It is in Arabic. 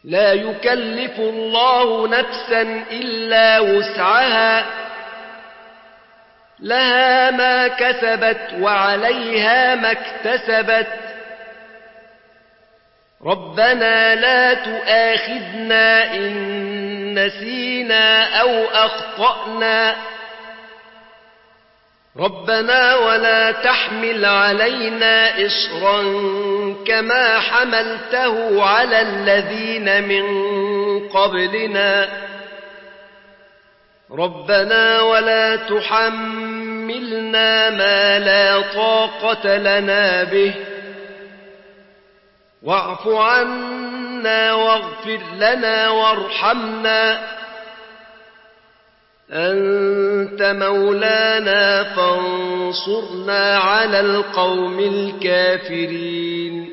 لا يكلف الله نفسا إلا وسعها لها ما كسبت وعليها ما اكتسبت ربنا لا تؤاخذنا إن نسينا أو أخطأنا ربنا ولا تحمل علينا إصرا كما حملته على الذين من قبلنا ربنا ولا تحملنا ما لا طاقة لنا به واعف عنا واغفر لنا وارحمنا أنت مولانا فانصرنا على القوم الكافرين